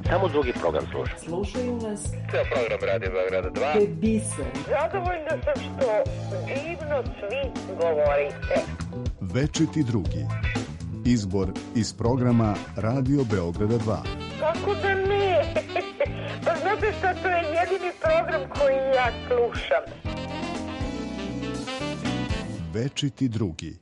Samo drugi program slušam. Slušaju nas. Ceo program Radio Beograda 2. To je biser. Zadovoljna sam što divno svi govorite. Večiti drugi. Izbor iz programa Radio Beograda 2. Kako da ne? Pa znate šta, to je jedini program koji ja slušam. Večiti drugi.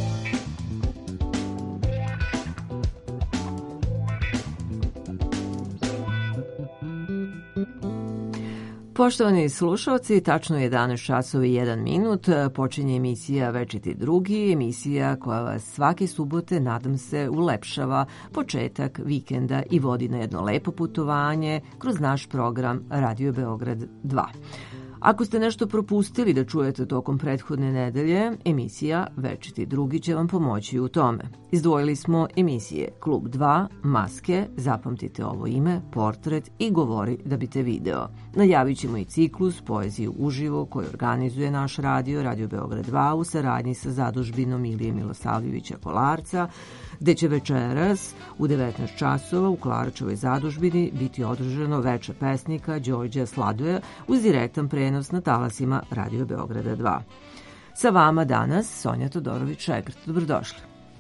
Poštovani slušalci, tačno 11 časova i 1 minut počinje emisija Večiti drugi, emisija koja vas svake subote, nadam se, ulepšava početak vikenda i vodi na jedno lepo putovanje kroz naš program Radio Beograd 2. Ako ste nešto propustili da čujete tokom prethodne nedelje, emisija Večiti drugi će vam pomoći u tome. Izdvojili smo emisije Klub 2, Maske, zapamtite ovo ime, Portret i Govori da bi te video. Najavit ćemo i ciklus Poeziju uživo koji organizuje naš radio, Radio Beograd 2 u saradnji sa zadužbinom Ilije Milosavljevića Kolarca, gde će večeras u 19 časova u Kolarčevoj zadužbini biti održano veče pesnika Đorđa Sladoja uz direktan prenos na talasima Radio Beograda 2. Sa vama danas Sonja Todorović-Šekrt. Dobrodošli.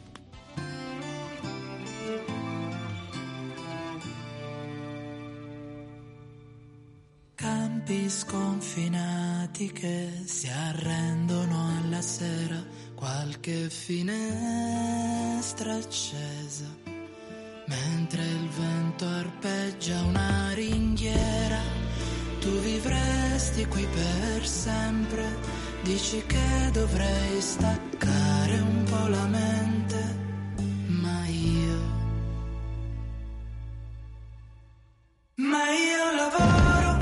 Campi sconfinati che si arrendono alla sera, qualche finestra accesa, mentre il vento arpeggia una ringhiera. Tu vivresti qui per sempre, dici che dovrei staccare un po' la mente, ma io lavoro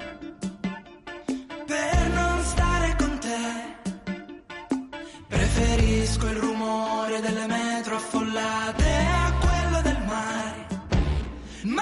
per non stare con te, preferisco il rumore delle metro affollate a quello del mare, ma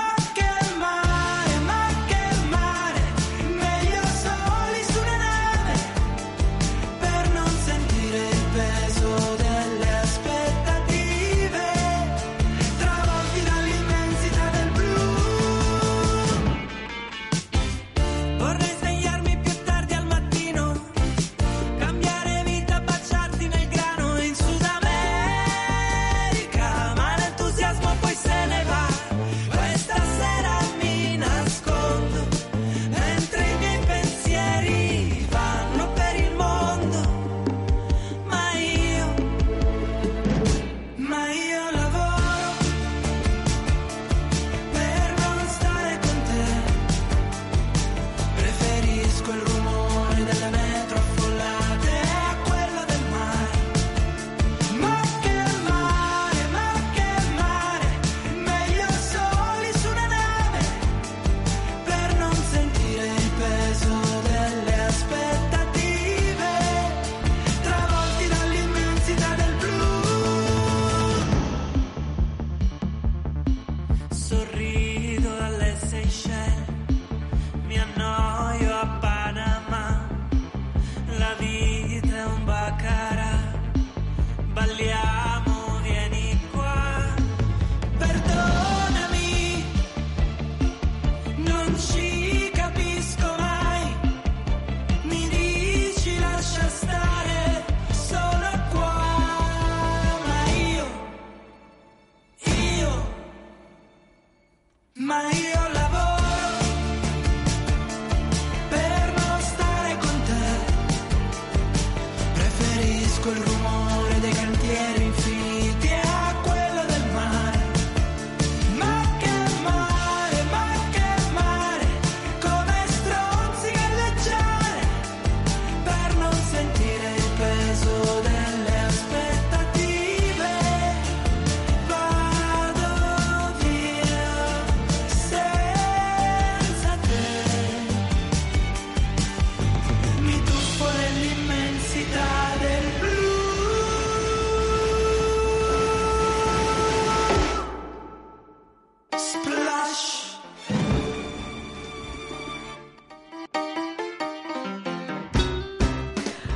say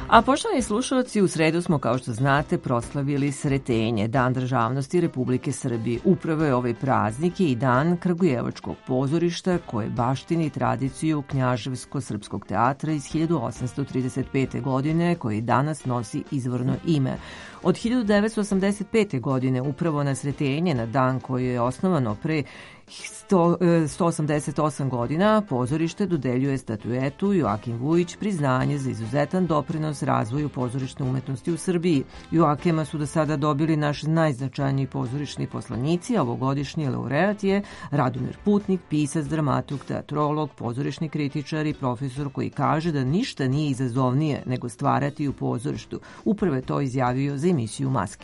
A poštovani slušalci, u sredu smo, kao što znate, proslavili Sretenje, Dan državnosti Republike Srbije. Upravo je ovaj praznik i dan Kragujevačkog pozorišta koje baštini tradiciju Knjaževsko-srpskog teatra iz 1835. godine, koji danas nosi izvorno ime. Od 1985. godine, upravo na Sretenje, na dan koji je osnovano pre 188 godina, pozorište dodeljuje statuetu Joakim Vujić priznanje za izuzetan doprinos razvoju pozorišne umetnosti u Srbiji. Joakima su do sada dobili naši najznačajniji pozorišni poslanici, a ovogodišnji laureat je Radomir Putnik, pisac, dramatug, teatrolog, pozorišni kritičar i profesor koji kaže da ništa nije izazovnije nego stvarati u pozorištu. Upravo je to izjavio za emisiju Maske.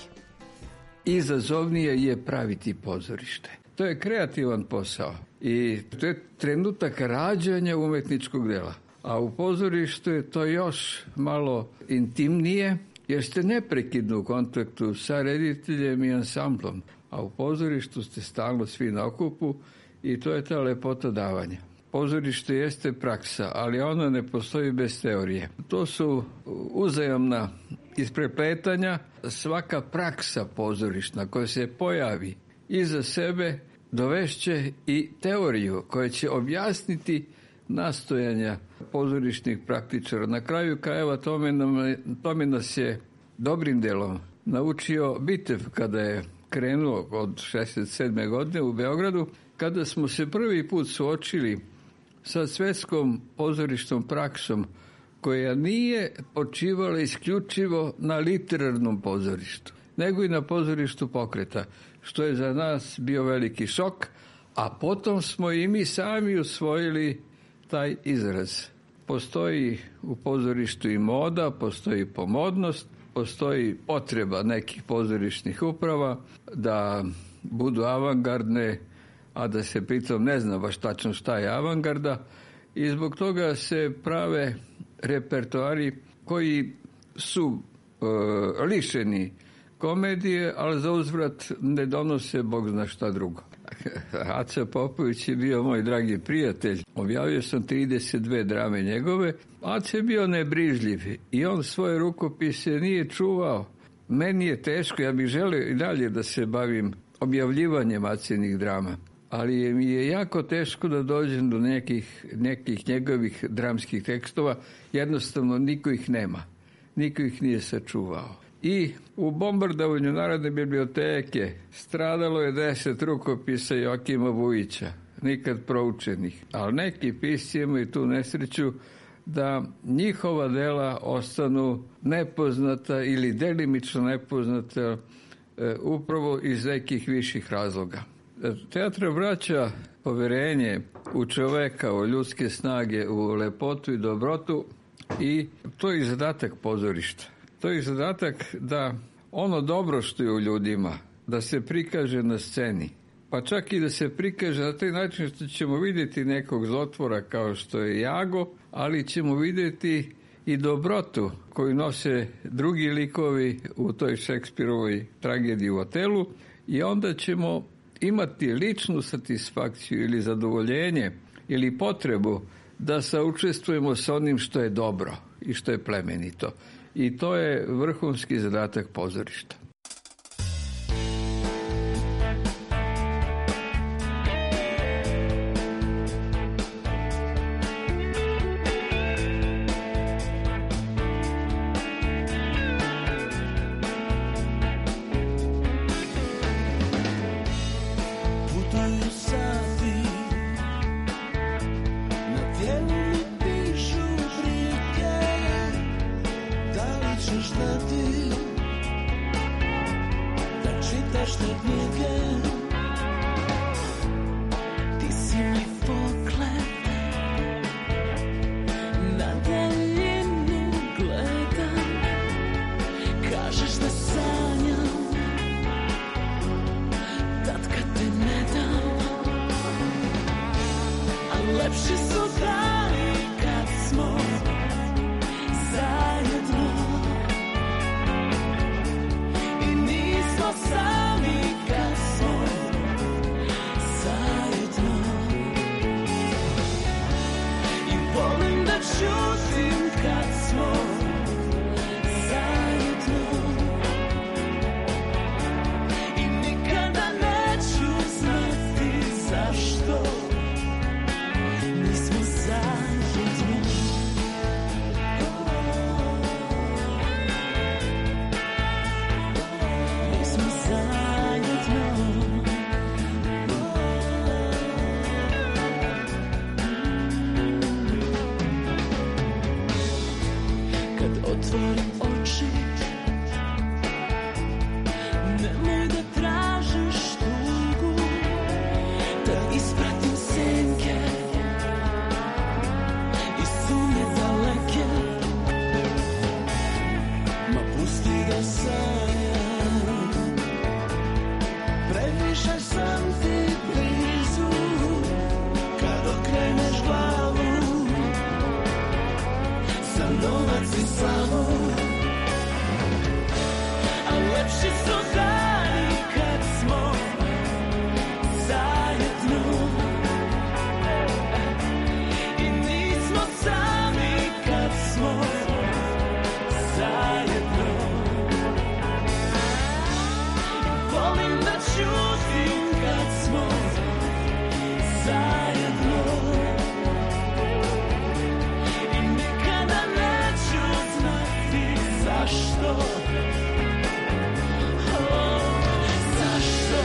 Izazovnije je praviti pozorište. To je kreativan posao i to je trenutak rađanja umetničkog dela. A u pozorištu je to još malo intimnije, jer ste neprekidno u kontaktu sa rediteljem i ansamblom. A u pozorištu ste stalno svi na okupu i to je ta lepota davanja. Pozorište jeste praksa, ali ona ne postoji bez teorije. To su uzajamna isprepletanja. Svaka praksa pozorišna koja se pojavi iza sebe dovešće i teoriju koja će objasniti nastojanja pozorišnih praktičara. Na kraju krajeva tome nas je dobrim delom naučio Bitev kada je krenuo od 67. godine u Beogradu, kada smo se prvi put suočili sa svetskom pozorišnom praksom koja nije počivala isključivo na literarnom pozorištu, nego i na pozorištu pokreta, što je za nas bio veliki šok, a potom smo i mi sami usvojili taj izraz. Postoji u pozorištu i moda, postoji pomodnost, postoji potreba nekih pozorišnih uprava da budu avangardne, a da se pritom ne zna baš tačno šta je avangarda, i zbog toga se prave repertoari koji su lišeni komedije, ali za uzvrat ne donose Bog zna šta drugo. Aca Popović je bio moj dragi prijatelj. Objavio sam 32 drame njegove. Aca je bio nebrižljiv i on svoje rukopise nije čuvao. Meni je teško, ja bih želeo i dalje da se bavim objavljivanjem Acinih drama, ali mi je jako teško da dođem do nekih njegovih dramskih tekstova. Jednostavno niko ih nema. Niko ih nije sačuvao. I u bombardovanju Narodne biblioteke stradalo je 10 rukopisa Joakima Vujića, nikad proučenih. Ali neki pisci imaju tu nesreću da njihova dela ostanu nepoznata ili delimično nepoznata upravo iz nekih viših razloga. Teatr vraća poverenje u čoveka, u ljudske snage, u lepotu i dobrotu, i to je zadatak pozorišta. To je zadatak da ono dobro što je u ljudima, da se prikaže na sceni. Pa čak i da se prikaže na taj način što ćemo vidjeti nekog zlotvora kao što je Jago, ali ćemo vidjeti i dobrotu koju nose drugi likovi u toj Šekspirovoj tragediji u Otelu, i onda ćemo imati ličnu satisfakciju ili zadovoljenje ili potrebu da saučestvujemo sa onim što je dobro i što je plemenito. I to je vrhunski zadatak pozorišta. više sam ti blizu, kad okreneš glavu, za novac i slavu. A lepši su dani kad smo zajedno, i nismo sami kad smo zajedno. Volim da čutim kad smo zajedno, i nikada neću znati zašto. Zašto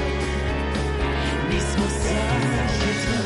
nismo zajedno?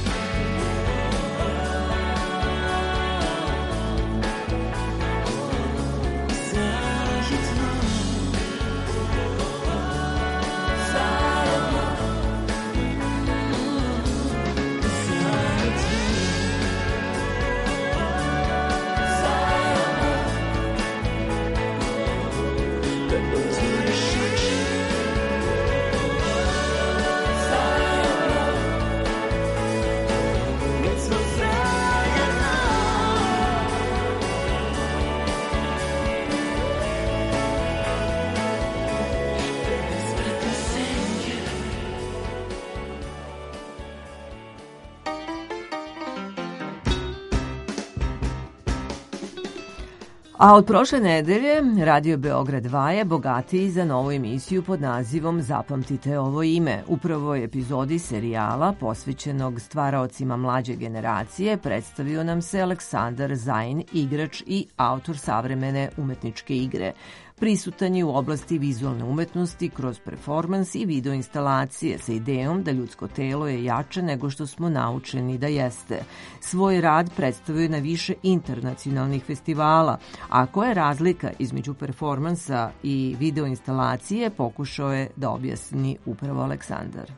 A od prošle nedelje Radio Beograd 2 je bogatiji za novu emisiju pod nazivom Zapamtite ovo ime. U prvoj epizodi serijala posvećenog stvaraocima mlađe generacije predstavio nam se Aleksandar Zajin, igrač i autor savremene umetničke igre. Prisutan je u oblasti vizualne umetnosti kroz performans i video instalacije sa idejom da ljudsko telo je jače nego što smo naučeni da jeste. Svoj rad predstavio na više internacionalnih festivala, a koja je razlika između performansa i video instalacije pokušao je da objasni upravo Aleksandar.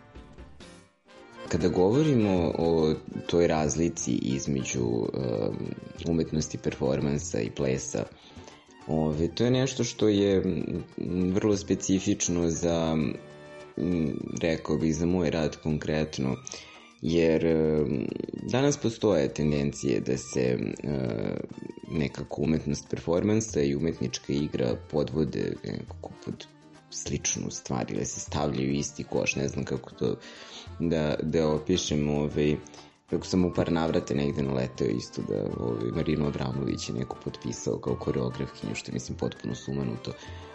Kada govorimo o toj razlici između umetnosti performansa i plesa, to je nešto što je vrlo specifično za, rekao bih, za moj rad konkretno, jer danas postoje tendencije da se nekako umetnost performansa i umetnička igra podvode nekako pod sličnu stvar ili se stavljaju isti koš, ne znam kako to da opišem, kako sam u par navrata negde naletao isto da Marinu Abramović je neko potpisao kao koreografkinju, što je mislim potpuno sumanuto.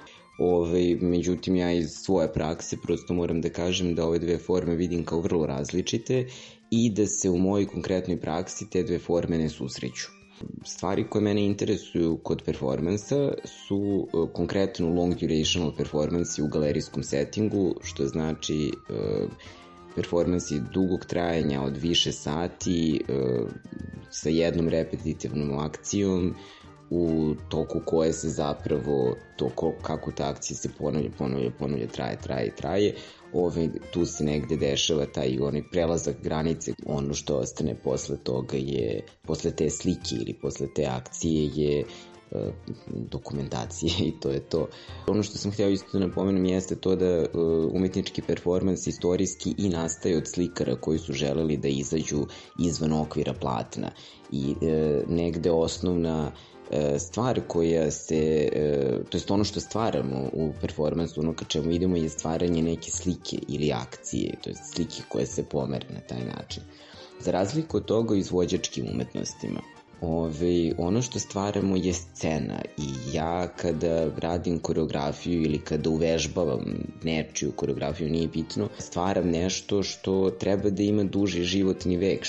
Međutim, ja iz svoje prakse prosto moram da kažem da ove dve forme vidim kao vrlo različite i da se u mojoj konkretnoj praksi te dve forme ne susreću. Stvari koje mene interesuju kod performansa su konkretno long durational performansi u galerijskom settingu, što znači performansi dugog trajanja od više sati sa jednom repetitivnom akcijom u toku koje se zapravo kako ta akcija se ponavlja, traje. Tu se negde dešava taj onaj prelazak granice. Ono što ostane posle toga je, posle te slike ili posle te akcije je dokumentacije i to je to. Ono što sam htio isto da napomenem jeste to da umetnički performans istorijski i nastaje od slikara koji su želeli da izađu izvan okvira platna i negde osnovna stvar koja se, to jest ono što stvaramo u performansu, ono ka čemu idemo je stvaranje neke slike ili akcije, to jest slike koje se pomere na taj način. Za razliku od toga izvođačkim umetnostima, ono što stvaramo je scena i ja kada radim koreografiju ili kada uvežbavam nečiju koreografiju, nije bitno, stvaram nešto što treba da ima duži životni vek,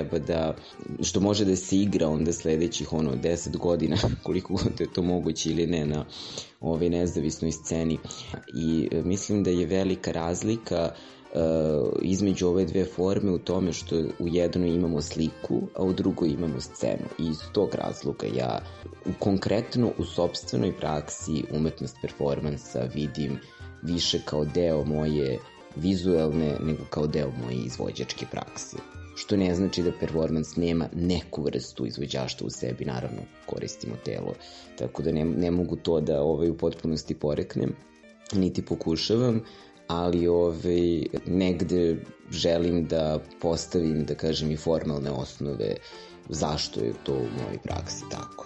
što može da se igra onda sledećih 10 godina, koliko god je to moguće ili ne, na nezavisnoj sceni. I mislim da je velika razlika između ove dve forme u tome što u jednoj imamo sliku, a u drugoj imamo scenu. I iz tog razloga ja konkretno u sopstvenoj praksi umetnost performansa vidim više kao deo moje vizualne nego kao deo moje izvođačke prakse. Što ne znači da performans nema neku vrstu izvođaštva u sebi, naravno koristimo telo, tako da ne mogu to da u potpunosti poreknem, niti pokušavam, ali negde želim da postavim, da kažem, i formalne osnove zašto je to u mojoj praksi tako.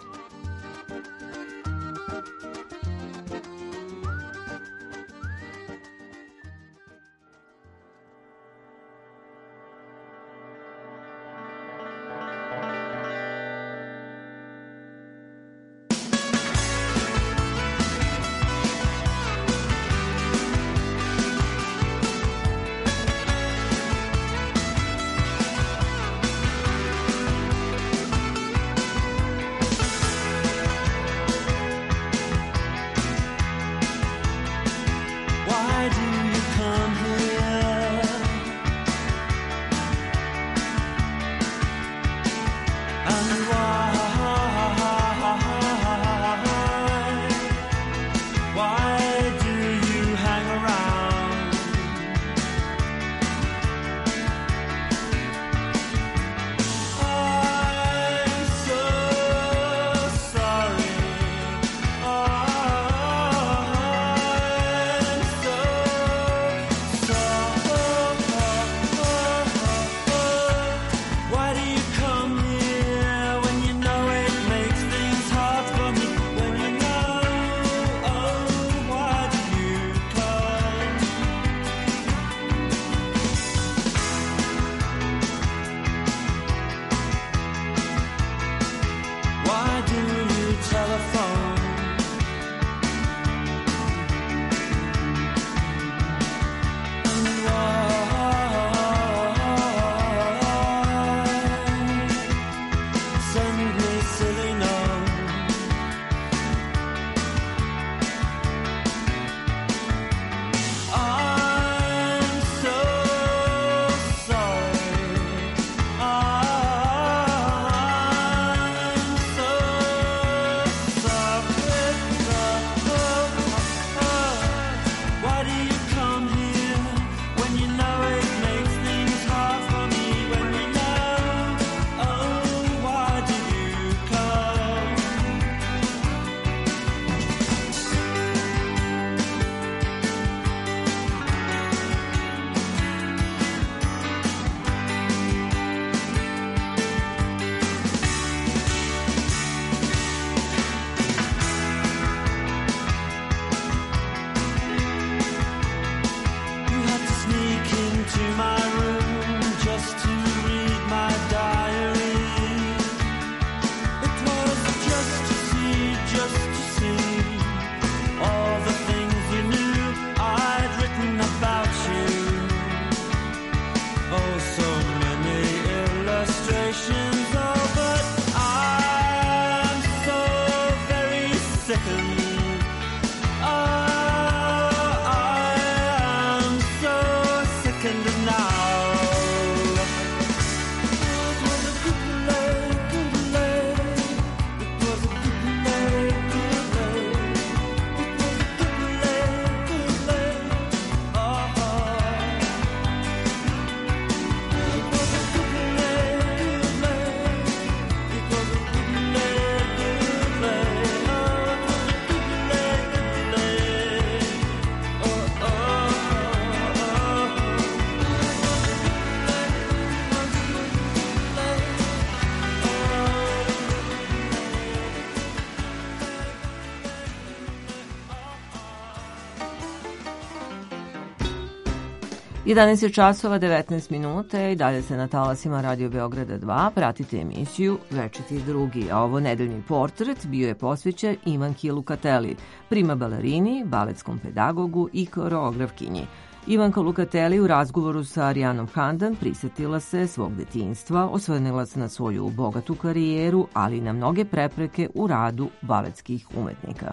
Jedanaest je časova 19 minuta i dalje se na talasima Radio Beograda 2 pratite emisiju Večiti drugi, a ovo nedeljni portret bio je posvećen Ivanki Lukateli, prima balerini, baletskom pedagogu i koreografkinji. Ivanka Lukateli u razgovoru sa Arijanom Handan prisetila se svog detinjstva, osvrnila se na svoju bogatu karijeru, ali i na mnoge prepreke u radu baletskih umetnika.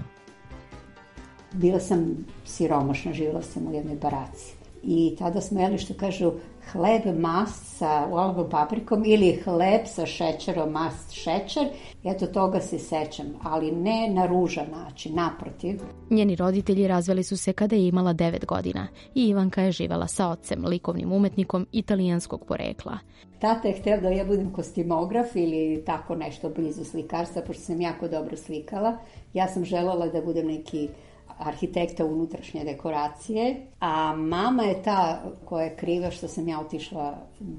Bila sam siromašna, živjela sam u jednoj baraci. I tada smo jeli, što kažu, hleb, mast sa olovnom paprikom ili hleb sa šećerom, mast, šećer. Eto, toga se sećam, ali ne na ružan način, naprotiv. Njeni roditelji razveli su se kada je imala 9 godina i Ivanka je živela sa ocem, likovnim umetnikom italijanskog porekla. Tata je hteo da ja budem kostimograf ili tako nešto blizu slikarstva, pošto sam jako dobro slikala. Ja sam željela da budem neki arhitekta unutrašnje dekoracije, a mama je ta koja je kriva što sam ja otišla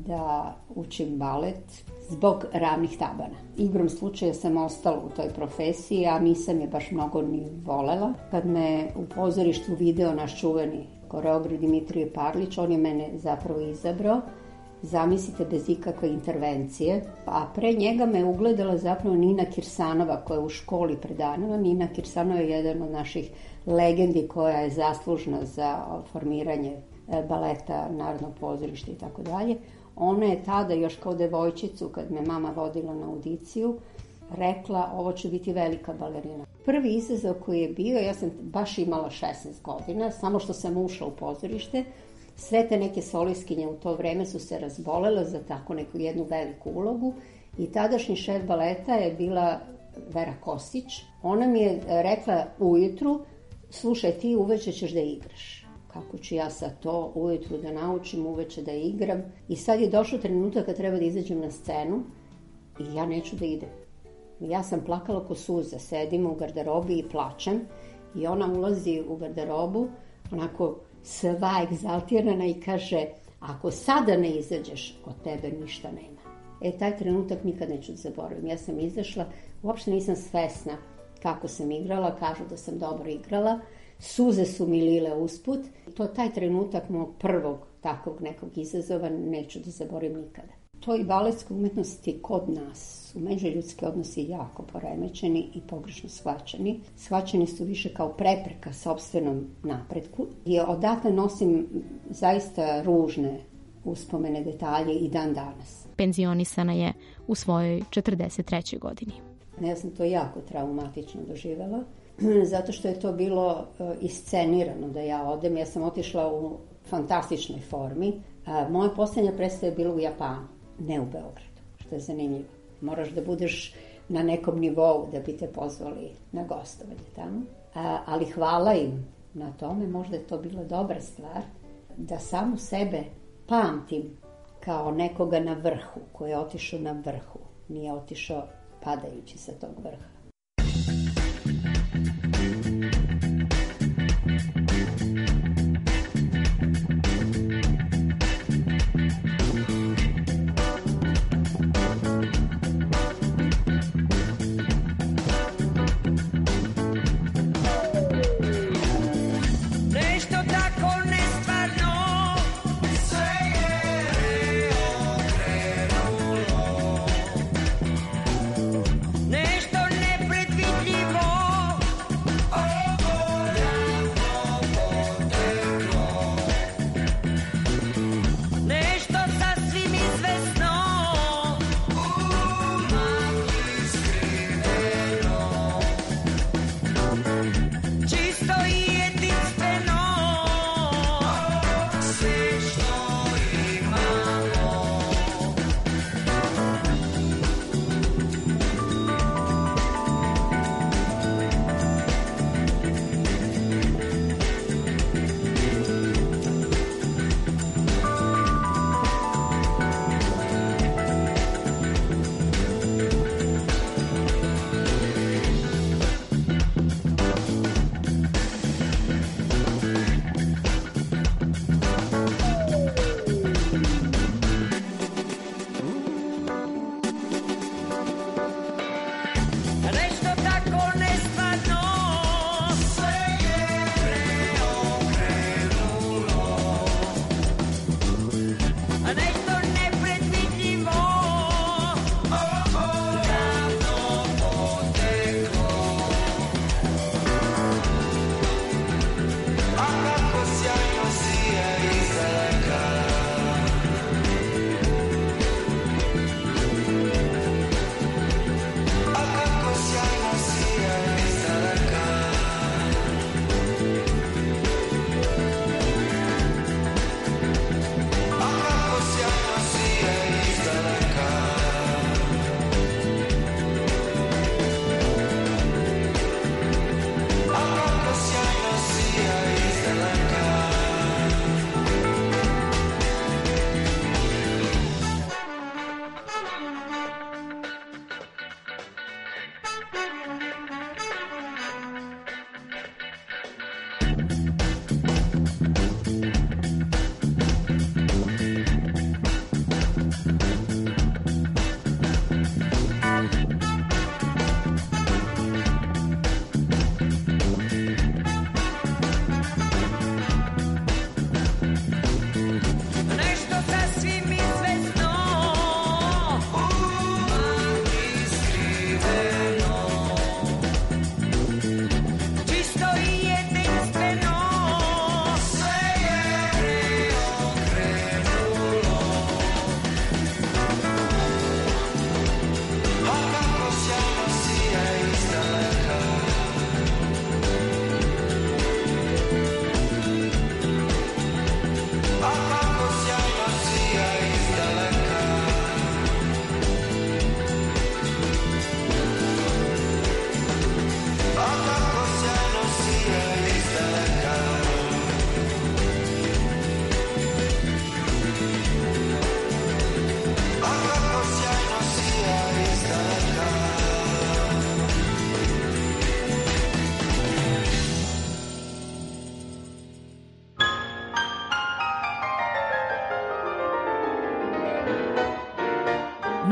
da učim balet zbog ravnih tabana. Igrom slučaja sam ostala u toj profesiji, a nisam je baš mnogo ni volela. Kad me u pozorištu video naš čuveni koreograf Dimitrije Parlić, on je mene zapravo izabrao, zamislite, bez ikakve intervencije, a pre njega me ugledala zapravo Nina Kirsanova koja je u školi predavala. Nina Kirsanova je jedan od naših legendi koja je zaslužna za formiranje baleta, Narodnog pozorišta i tako dalje. Ona je tada još kao devojčicu, kad me mama vodila na audiciju, rekla ovo će biti velika balerina. Prvi izazov koji je bio, ja sam baš imala 16 godina, samo što sam ušla u pozorište, sve te neke solistkinje u to vreme su se razbolele za tako neku jednu veliku ulogu i tadašnji šef baleta je bila Vera Kosić. Ona mi je rekla ujutru, slušaj, ti uveče ćeš da igraš. Kako ću ja sad to ujutru da naučim, uveče da igram. I sad je došao trenutak kad treba da izađem na scenu i ja neću da idem. Ja sam plakala ko suza, sedim u garderobi i plačem i ona ulazi u garderobu, onako sva egzaltirana i kaže, ako sada ne izađeš, od tebe ništa nema. Taj trenutak nikad neću da zaboravim. Ja sam izašla, uopšte nisam svesna kako sam igrala, kažu da sam dobro igrala, suze su mi lile usput. Taj trenutak mog prvog takvog nekog izazova neću da zaboravim nikada. To i baletska umetnost je kod nas. Su međuljudski odnosi jako poremećeni i pogrešno shvaćeni. Shvaćeni su više kao prepreka sopstvenom napretku. I odatle nosim zaista ružne uspomene, detalje i dan danas. Penzionisana je u svojoj 43. godini. Ja sam to jako traumatično doživjela, zato što je to bilo iscenirano da ja odem. Ja sam otišla u fantastičnoj formi. Moja posljednja predstava je bila u Japanu, ne u Beogradu, što je zanimljivo. Moraš da budeš na nekom nivou da bi te pozvali na gostovanje tamo. Ali hvala im na tome, možda je to bila dobra stvar, da samu sebe pamtim kao nekoga na vrhu, koji je otišao na vrhu, nije otišao padajući sa tog vrha. Nešto ne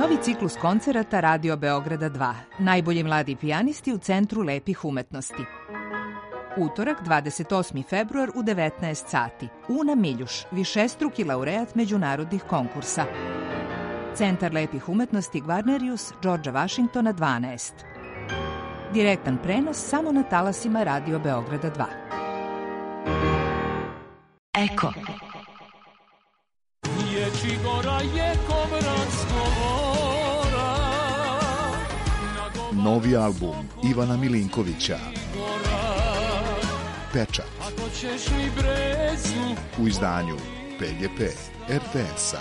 Novi ciklus koncerata Radio Beograda 2. Najbolji mladi pijanisti u Centru lepih umetnosti. Utorak, 28. februar u 19 sati. Una Miljuš, višestruki laureat međunarodnih konkursa. Centar lepih umetnosti Gvarnerius, Georgea Washingtona 12. Direktan prenos samo na talasima Radio Beograda 2. Eko. Novi album Ivana Milinkovića Pečat u izdanju PGP RTS-a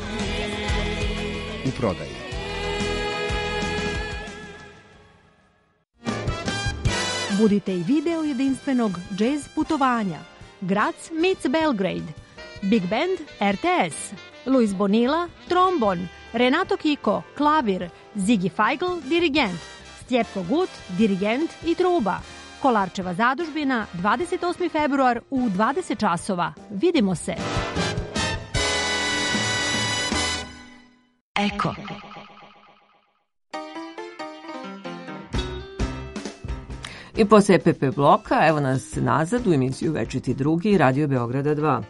u prodaji. Budite i video jedinstvenog jazz putovanja. Graz meets Belgrade. Big Band RTS. Luis Bonilla, trombon. Renato Kiko, klavir. Ziggy Feigl, dirigent. Stjepko Gut, dirigent i truba. Kolarčeva zadužbina, 28. februar u 20 časova. Vidimo se. Eko. I posle EPP bloka, evo nas nazad u emisiju Večiti drugi, Radio Beograda 2.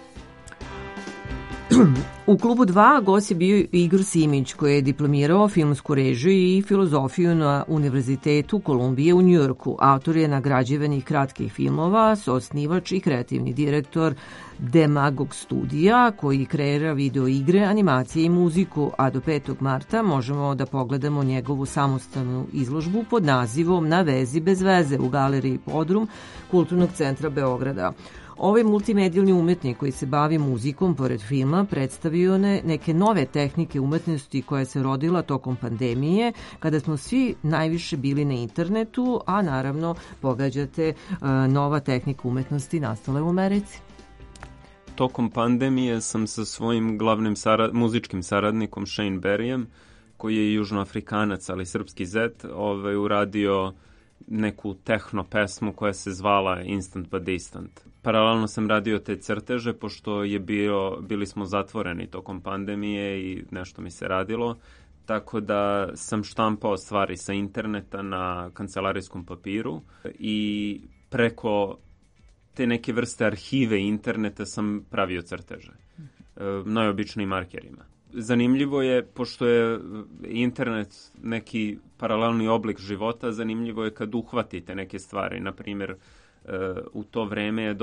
U klubu 2 gost je bio Igor Simić, koji je diplomirao filmsku režiju i filozofiju na Univerzitetu Kolumbije u Njujorku. Autor je nagrađivanih kratkih filmova, osnivač i kreativni direktor Demagog studija, koji kreira video igre, animacije i muziku, a do 5. marta možemo da pogledamo njegovu samostalnu izložbu pod nazivom Na vezi bez veze u galeriji Podrum Kulturnog centra Beograda. Ovaj multimedijalni umetnik koji se bavi muzikom pored filma predstavio neke nove tehnike umetnosti koja se rodila tokom pandemije, kada smo svi najviše bili na internetu, a naravno pogađate nova tehnika umetnosti nastala u Americi. Tokom pandemije sam sa svojim glavnim muzičkim saradnikom Shane Berryem, koji je južnoafrikanac, ali srpski zet, uradio neku tehno pesmu koja se zvala Instant but Distant. Paralelno sam radio te crteže, pošto bili smo zatvoreni tokom pandemije i nešto mi se radilo, tako da sam štampao stvari sa interneta na kancelarijskom papiru i preko te neke vrste arhive interneta sam pravio crteže, najobičnijim markerima. Zanimljivo je, pošto je internet neki paralelni oblik života, zanimljivo je kad uhvatite neke stvari. Na primjer, u to vreme je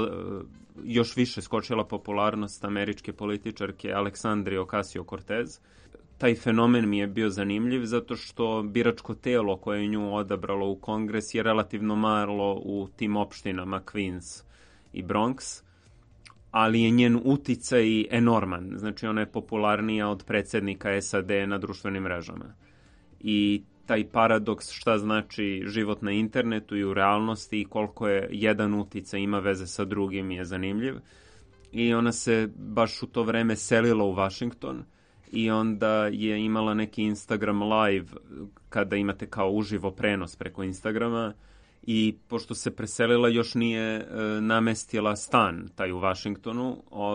još više skočila popularnost američke političarke Aleksandrije Ocasio-Cortez. Taj fenomen mi je bio zanimljiv zato što biračko telo koje je nju odabralo u Kongres je relativno malo u tim opštinama Queens i Bronx, ali je njen uticaj enorman. Znači, ona je popularnija od predsjednika SAD na društvenim mrežama. I taj paradoks šta znači život na internetu i u realnosti i koliko je jedan uticaj ima veze sa drugim je zanimljiv. I ona se baš u to vreme selila u Washington i onda je imala neki Instagram live kada imate kao uživo prenos preko Instagrama. I pošto se preselila, još nije namestila stan taj u Washingtonu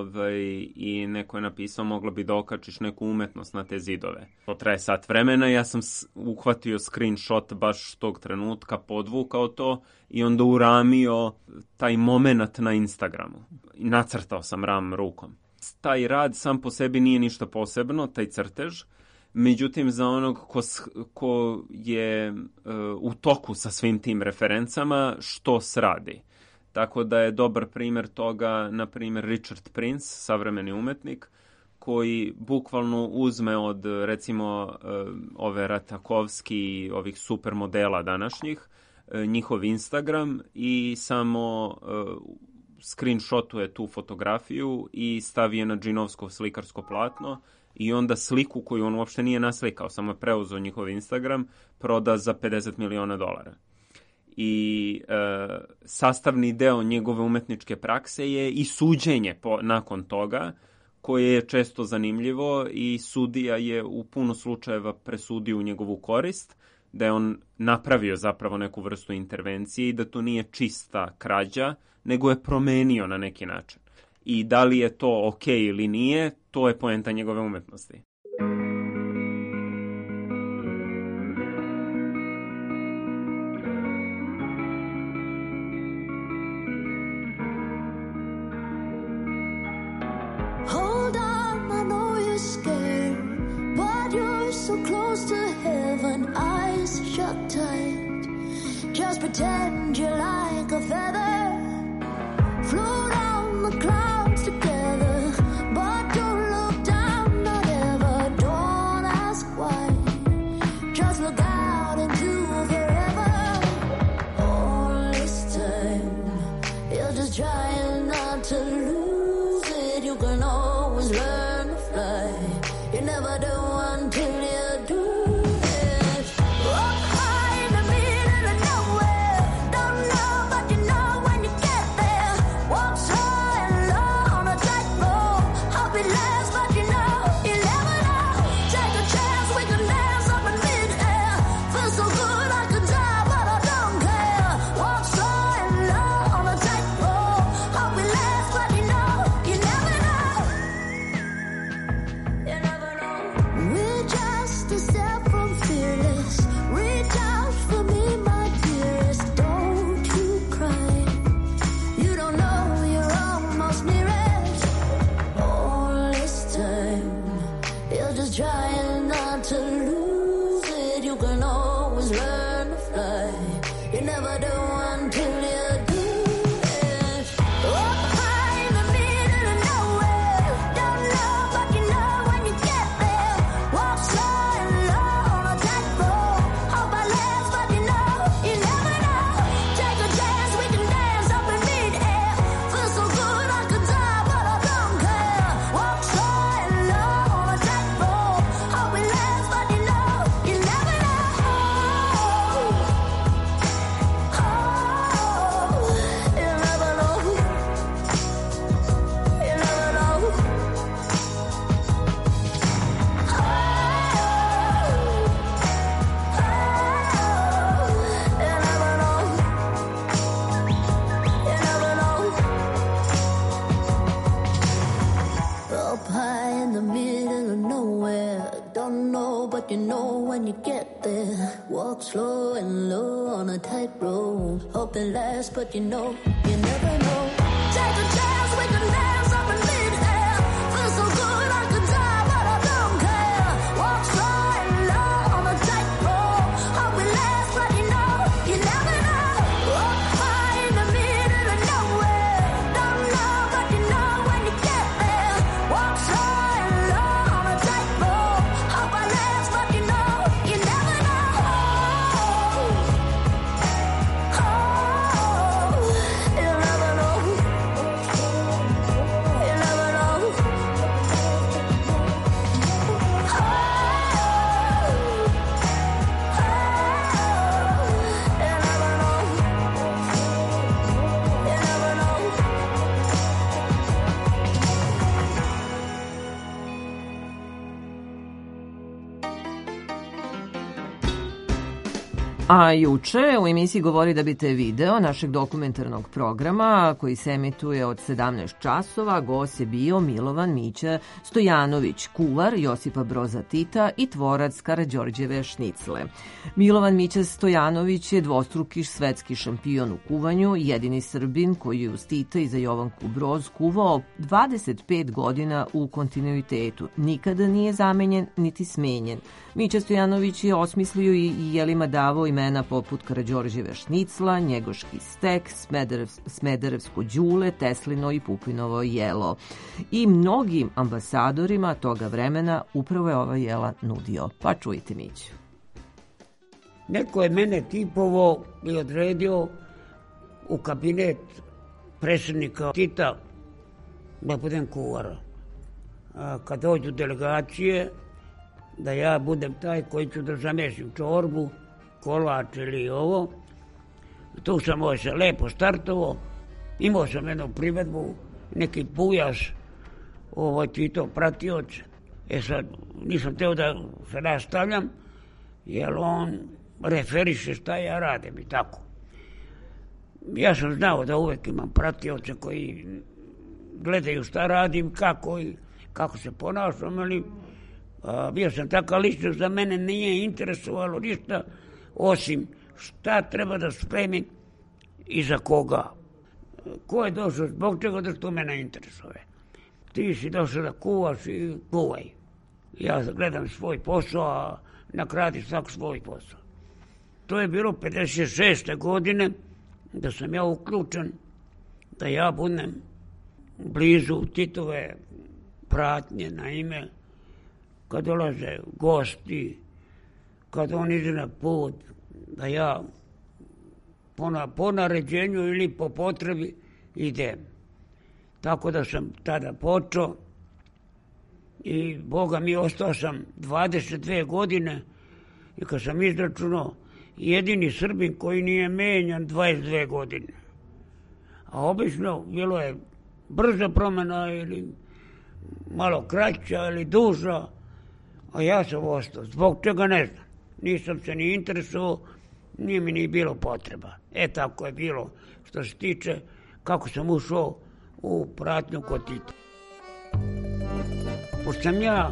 i neko je napisao mogla bi da okačiš neku umetnost na te zidove. To traje sat vremena, ja sam uhvatio screenshot baš tog trenutka, podvukao to i onda uramio taj moment na Instagramu. I nacrtao sam ram rukom. Taj rad sam po sebi nije ništa posebno, taj crtež. Međutim, za onog ko je u toku sa svim tim referencama, što sradi. Tako da je dobar primjer toga, na primjer, Richard Prince, savremeni umetnik, koji bukvalno uzme od, recimo, ove Ratakovski, ovih supermodela današnjih, njihov Instagram i samo screenshotuje tu fotografiju i stavi je na džinovsko slikarsko platno. I onda sliku koju on uopšte nije naslikao, samo je preuzeo njihov Instagram, proda za $50 miliona. I sastavni deo njegove umetničke prakse je i suđenje nakon toga, koje je često zanimljivo i sudija je u puno slučajeva presudio u njegovu korist, da je on napravio zapravo neku vrstu intervencije i da to nije čista krađa, nego je promenio na neki način. I da li je to okej ili nije, to je poenta njegove umetnosti. so close to heaven, eyes shut tight. Just pretend you're like a feather, float on the clouds together, but don't look down, not ever. Don't ask why, just look out into forever. All this time, you're just trying not to lose it. You can always learn to fly. You never do until you do it. Up high in the middle of nowhere, don't know but you know when you get there. Walk slow and low on a tightrope. Hope it lasts but you know you never know. Take a chance, we can dance up in mid-air. Feel so good I could die but I don't care. Walk slow and low on a tightrope. Hope it lasts but you know you never know. You never know. We're just a step from fearless. Reach out for me, my dearest. Don't you cry. You don't know you're almost near it. All this time, you're just trying not to lose it. You can always learn to fly. You never do until you do it. Up high in the middle of nowhere, don't know but you know when you get there. Walk slow and low on a tightrope. Hope I last but you know you never know. Take a chance, we can dance up in mid-air. Feel so good I could die but I don't care. Walk slow and low on a tightrope. Hope it lasts but you know you never know. You never know. You never know. Up high in the middle of nowhere, don't know but you know when you get there. Walk slow and low on a tightrope. Hope it lasts but you know you never know. Take a chance, we can dance up in mid-air. Feel so good I could die but I don't care. Walk slow and low on a tightrope. Hope it lasts but you know you never know. Up high in the middle of nowhere, don't know but you know when you get there. Walk slow and low on a tightrope. Hope I last but you know you never know. You never know. You never know. A juče u emisiji Govori da bi te video našeg dokumentarnog programa koji se emituje od 17 časova gost je bio Milovan Mića Stojanović, kuvar Josipa Broza Tita i tvorac Karađorđeve šnicle. Milovan Mića Stojanović je dvostruki svetski šampion u kuvanju, jedini Srbin koji je uz Tita i za Jovanku Broz kuvao 25 godina u kontinuitetu. Nikada nije zamenjen niti smenjen. Mića Stojanović je osmislio i jelima davao imena poput Karađorđeve šnicla, Njegoški stek, Smederevsko đule, Teslino i Pupinovo jelo. I mnogim ambasadorima toga vremena upravo je ova jela nudio. Pa čujte Miću. Neko je mene tipovo i odredio u kabinet predsjednika Tita da budem kuvar. Kad dođu delegacije, da ja budem taj koji ću da zamešim čorbu, kolač ili ovo. Tu sam se lepo startovao, imao sam jednu privedbu, neki pujaš, Tito pratioc. Sad, nisam teo da se nastavljam, jer on referiše šta ja radim i tako. Ja sam znao da uvek imam pratioce koji gledaju šta radim, kako se ponašam, ali bio sam taka ličnost, za mene nije interesovalo ništa osim šta treba da spremim i za koga. Ko je došao, zbog čega da što mene interesuje. Ti si došao da kuvaš i kuvaj. Ja gledam svoj posao, a nek radi svak svoj posao. To je bilo 56. godine da sam ja uključen, da ja budem blizu Titove pratnje, naime, kad dolaze gosti, kad on ide na put, da ja po naređenju ili po potrebi idem. Tako da sam tada počeo i Boga mi ostao sam 22 godine i kad sam izračunao jedini Srbin koji nije menjan 22 godine. A obično bilo je brza promjena ili malo kraća ili duža, a ja sam ostao. Zbog čega ne znam. Nisam se ni interesovao, nije mi ni bilo potreba. Tako je bilo što se tiče kako sam ušao u pratnju kod Tita. Pošto sam ja,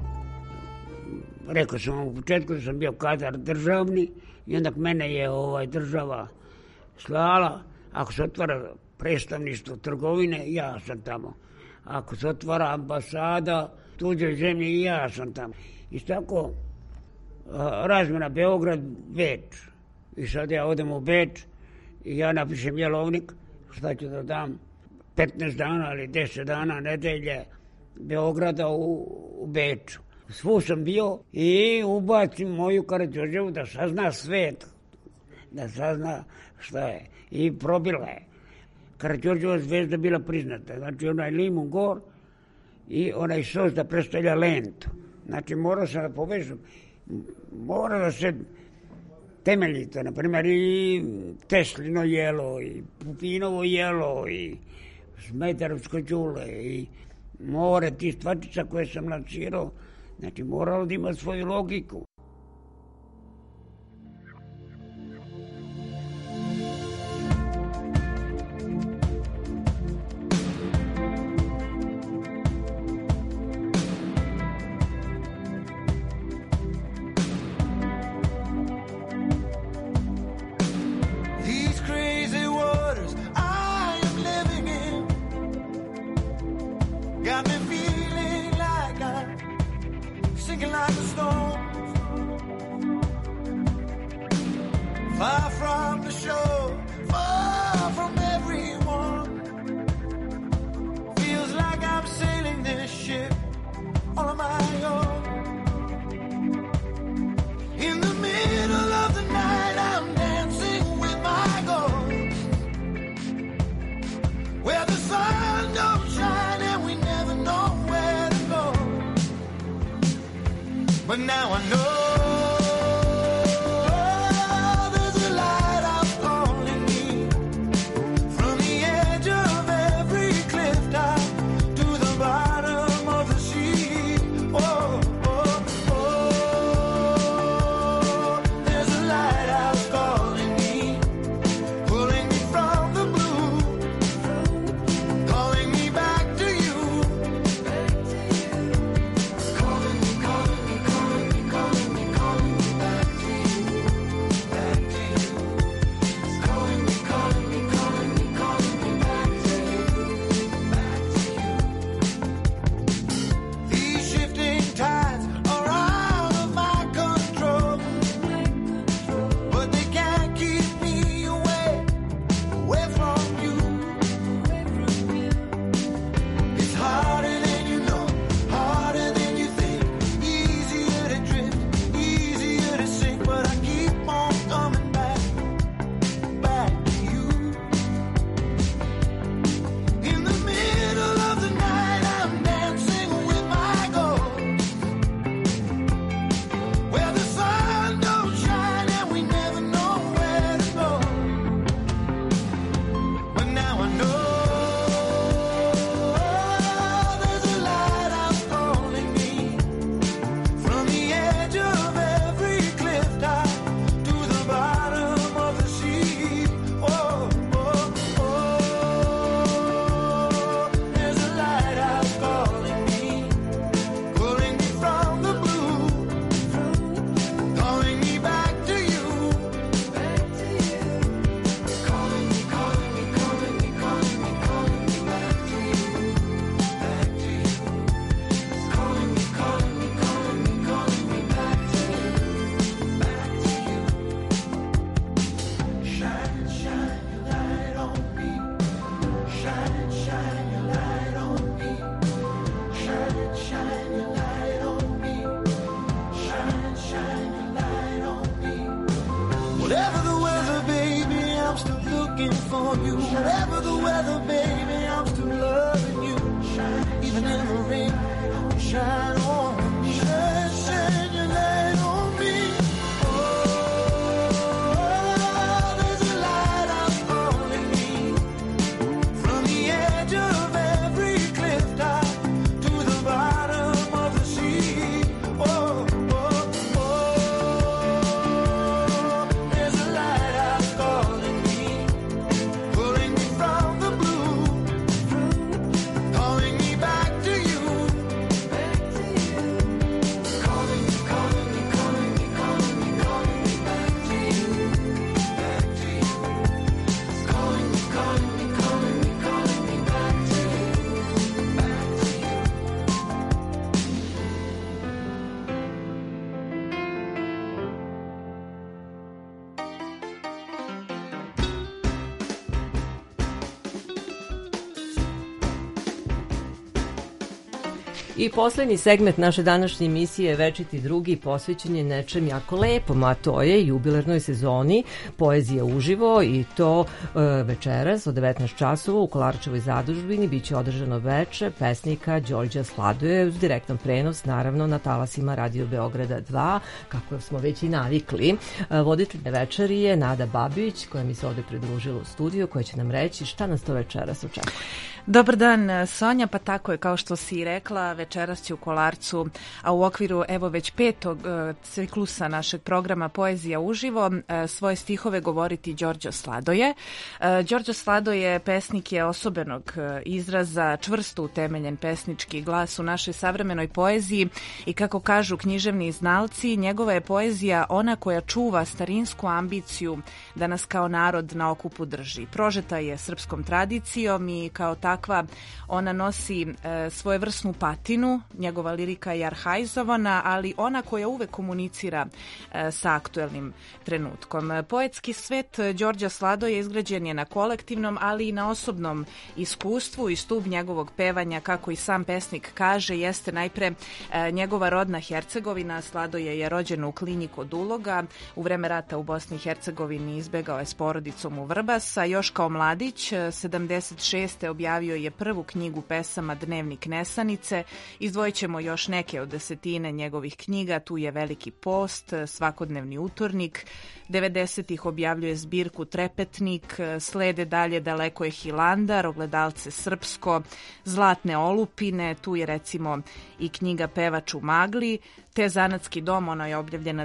rekao sam u početku da sam bio kadar državni i onda mene je država slala, ako se otvara predstavništvo trgovine, ja sam tamo. Ako se otvara ambasada tuđoj zemlji, i ja sam tamo. I tako razmjena Beograd-Beč. I sad ja odem u Beč i ja napišem jelovnik, šta ću da dam 15 dana ili 10 dana nedelje Beograda u Beču. Svu sam bio i ubacim moju Karađorđevu da sazna svet, da sazna šta je. I probila je. Karađorđeva zvezda bila priznata. Znači onaj limun gor i onaj sos da predstavlja lentu. Znači morao sam da povežem, mora da se temeljito, na primjer i Teslino jelo, i Pupinovo jelo, i Smetarovsko đule, i more tih stvačica koje sam lansirao. Znači moralo da ima svoju logiku. Far from the shore, far from everyone. Feels like I'm sailing this ship all on my own. In the middle of the night, I'm dancing with my ghost. Where the sun don't shine and we never know where to go. But now I know. Calling me on you. Whatever the weather, baby, I'm still loving you. Even in the rain, shine on me. Shine your light on me. I poslednji segment naše današnje emisije Večiti drugi posvećen je nečem jako lepom, a to je jubilarnoj sezoni Poezija uživo i to večeras od 19 časova u Kolarčevoj zadužbini biće održano veče pesnika Đorđa Sladoje uz direktan prenos naravno na talasima Radio Beograda 2, kako smo već i navikli. Voditelj večeri je Nada Babić koja mi se ovde pridružila u studiju, koja će nam reći šta nas to večeras očekuje. Dobar dan, Sonja, pa tako je kao što si rekla, večeras će u Kolarcu, a u okviru evo već 5. ciklusa našeg programa Poezija uživo svoje stihove govoriti Đorđo Sladoje. Đorđo Sladoje pesnik je osobenog izraza, čvrsto utemeljen pesnički glas u našoj savremenoj poeziji i kako kažu književni znalci, njegova je poezija ona koja čuva starinsku ambiciju da nas kao narod na okupu drži. Prožeta je srpskom tradicijom i kao takva ona nosi svojevrsnu patinu, njegova lirika je arhaizovana, ali ona koja uvek komunicira sa aktuelnim trenutkom. Poetski svet Đorđa Sladoje izgrađen je na kolektivnom, ali i na osobnom iskustvu i stub njegovog pevanja, kako i sam pesnik kaže, jeste najpre njegova rodna Hercegovina. Sladoje je rođen u Klinji kod Uloga, u vreme rata u Bosni i Hercegovini izbegao je s porodicom u Vrbas, a još kao mladić 76. objavio je prvu knjigu pesama Dnevnik Nesanice. Izdvojit ćemo još neke od desetine njegovih knjiga, tu je Veliki post, Svakodnevni utornik, 90-ih objavljuje zbirku Trepetnik, slede dalje Daleko je Hilandar, Ogledalce srpsko, Zlatne olupine, tu je recimo i knjiga Pevač u magli, te Zanatski dom, ona je objavljena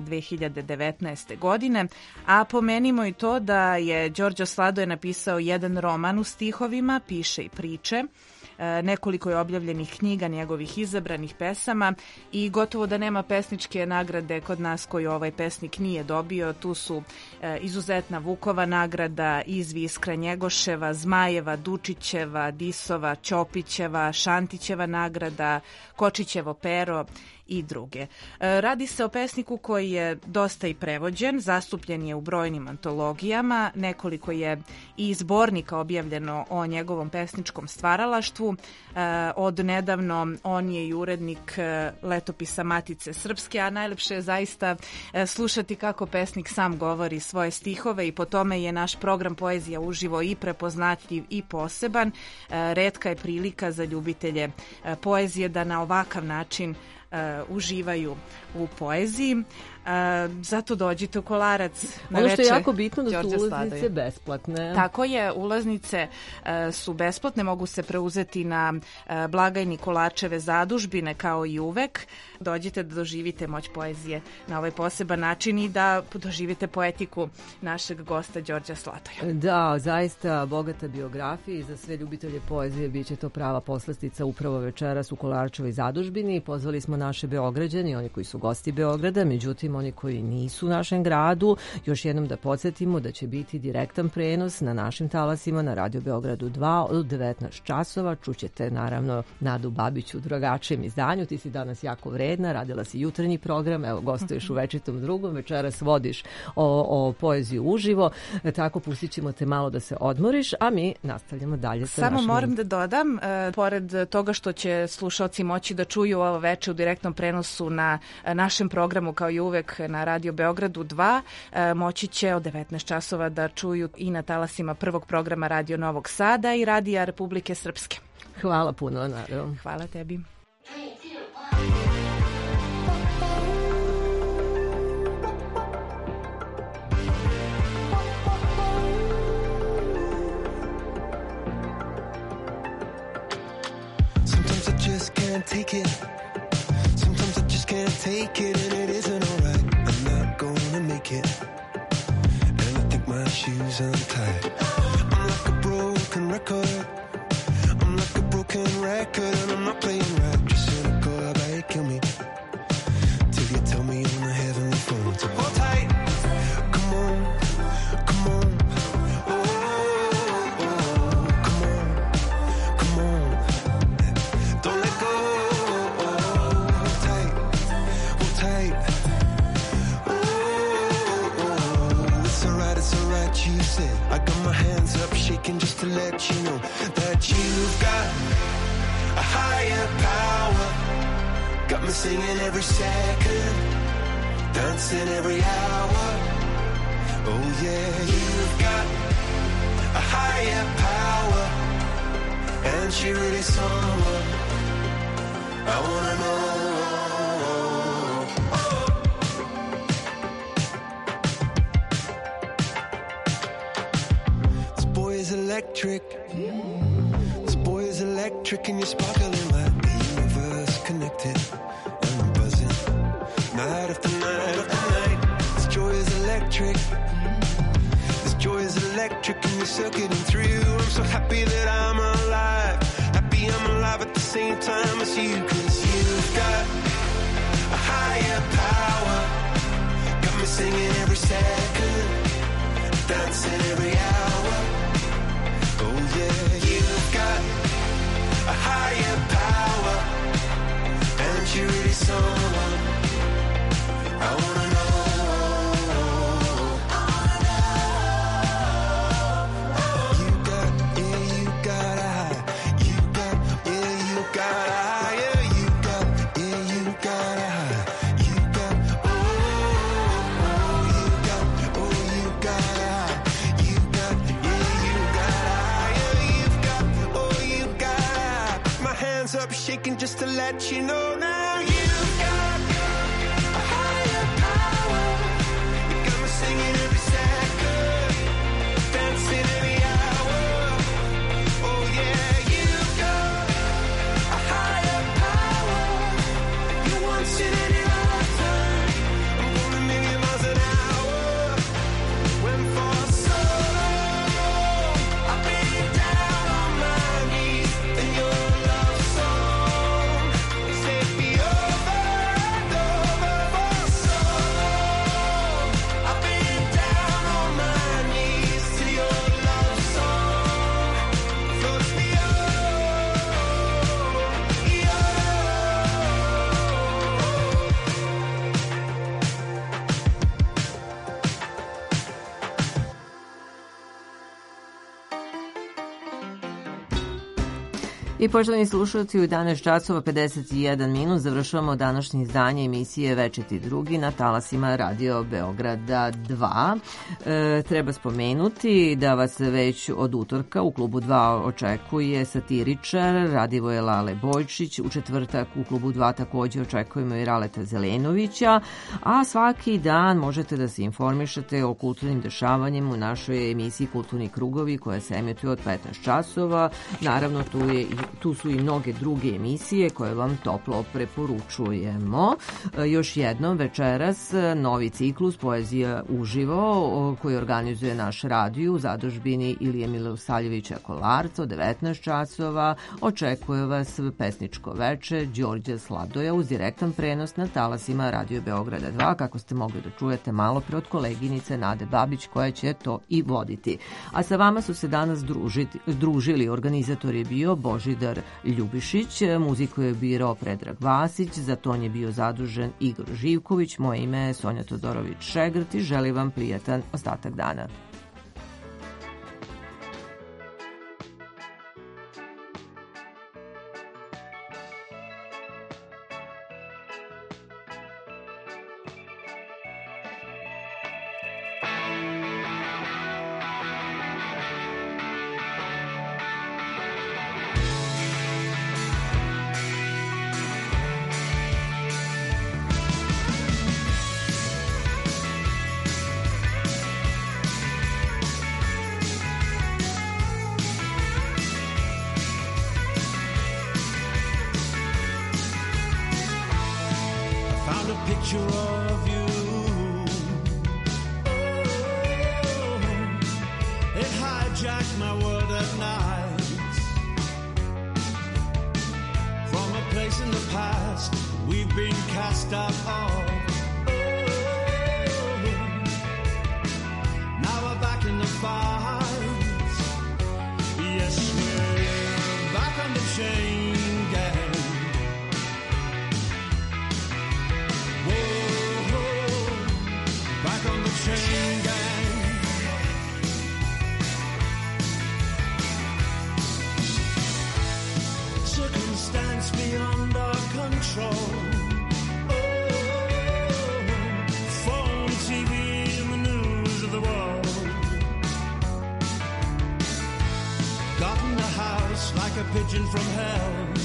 2019. godine, a pomenimo i to da je Đorđo Sladoje napisao jedan roman u stihovima, piše i priče, nekoliko je objavljenih knjiga njegovih izabranih pesama i gotovo da nema pesničke nagrade kod nas koju ovaj pesnik nije dobio. Tu su izuzetna Vukova nagrada, Izvi Iskra Njegoševa, Zmajeva, Dučićeva, Disova, Ćopićeva, Šantićeva nagrada, Kočićevo pero i druge. Radi se o pesniku koji je dosta i prevođen, zastupljen je u brojnim antologijama, nekoliko je i zbornika objavljeno o njegovom pesničkom stvaralaštvu. Od nedavno on je i urednik letopisa Matice Srpske, a najlepše je zaista slušati kako pesnik sam govori svoje stihove i po tome je naš program Poezija uživo i prepoznatljiv i poseban. Retka je prilika za ljubitelje poezije da na ovakav način uživaju u poeziji. Zato dođite u Kolarac na ono veče. Što je jako bitno da su ulaznice besplatne. Tako je, ulaznice su besplatne, mogu se preuzeti na blagajni Kolarčeve zadužbine kao i uvek. Dođite da doživite moć poezije na ovaj poseban način i da doživite poetiku našeg gosta Đorđa Sladoja. Da, zaista bogata biografija i za sve ljubitelje poezije bit će to prava poslastica upravo večeras u Kolarčevoj zadužbini. Pozvali smo naše Beograđani, oni koji su gosti Beograda, međutim oni koji nisu u našem gradu, još jednom da podsjetimo da će biti direktan prenos na našim talasima na Radio Beogradu 2 od 19 časova. Čućete naravno Nadu Babić u drugačijem izdanju, ti si danas jako vredna, radila si jutarnji program, evo gostuješ u Večitom drugom, večeras vodiš o poeziju uživo, tako pustit ćemo te malo da se odmoriš, a mi nastavljamo dalje sa Samo našim... moram da dodam, pored toga što će slušalci moći da čuju ovo veče u direktnom prenosu na našem programu kao i uvek na Radio Beogradu 2 moći će od 19 časova da čuju i na talasima prvog programa Radio Novog Sada i Radija Republike Srpske. Hvala puno, naravno. Hvala tebi. Sometimes I just can't take it. Sometimes I just can't take it, and it isn't alright. I'm not gonna make it, and I think my shoes untied. I'm like a broken record. I'm like a broken record, and I'm not playing right. Just cynical, I bet it kill me till you tell me on the heavenly phone to hold tight. Come on, come on. You said I got my hands up shaking just to let you know that you've got a higher power. Got me singing every second, dancing every hour. Oh yeah, you've got a higher power, and she really someone I wanna know. Electric. This boy is electric, and you're sparkling like the universe connected. And I'm buzzing night after night after night. This joy is electric. This joy is electric, and you're circuiting through. I'm so happy that I'm alive. Happy I'm alive at the same time as you, 'cause you've got a higher power. Got me singing every second, dancing every hour. Oh yeah, you've got a higher power, and you're really someone I wanna know. You got, yeah, you got a high. You got, yeah, you got a higher. You got, yeah, you got a high. You got, oh, you got, oh, you got a high. You got, yeah, you got a up shaking just to let you know now you've got a higher power. You got me singing every second, dancing every hour. Oh yeah, you've got a higher power. You once in any lifetime. I'm going a million miles an hour. When for so long I've been down on my knees in your love song. Set me over and over for so long. I've been down on my knees to your love song. Floats me I poštovani slušalci, u 11 časova 51 minut završavamo današnje izdanje emisije Večiti drugi na talasima Radio Beograda 2. Treba spomenuti da vas već od utorka u klubu 2 očekuje satiričar Radivoje Lale Bojčić, u četvrtak u klubu 2 takođe očekujemo i Raleta Zelenovića, a svaki dan možete da se informišete o kulturnim dešavanjima u našoj emisiji Kulturni krugovi koja se emituje od 15 časova. Naravno, tu su i mnoge druge emisije koje vam toplo preporučujemo. Još jednom, večeras novi ciklus Poezija uživo koji organizuje naš radio u zadužbini Ilije Milosavljevića Kolarca od 19 časova. Očekuje vas pesničko veče Đorđa Sladoja uz direktan prenos na talasima Radio Beograda 2, kako ste mogli da čujete malo pre od koleginice Nade Babić koja će to i voditi. A sa vama su se danas družili. Organizator je bio Božidar Ljubišić, muziku je birao Predrag Vasić, za ton je bio zadužen Igor Živković, moje ime je Sonja Todorović-Šegrt i želim vam prijatan ostatak dana. found a picture of you. Oh, it hijacked my world at night. From a place in the past we've been cast out of. Oh, now we're back in the fight. Yes, we're back on the chain gang. Whoa, back on the chain gang. Circumstance beyond our control. Oh, phone, TV, and the news of the world. Got in the house like a pigeon from hell.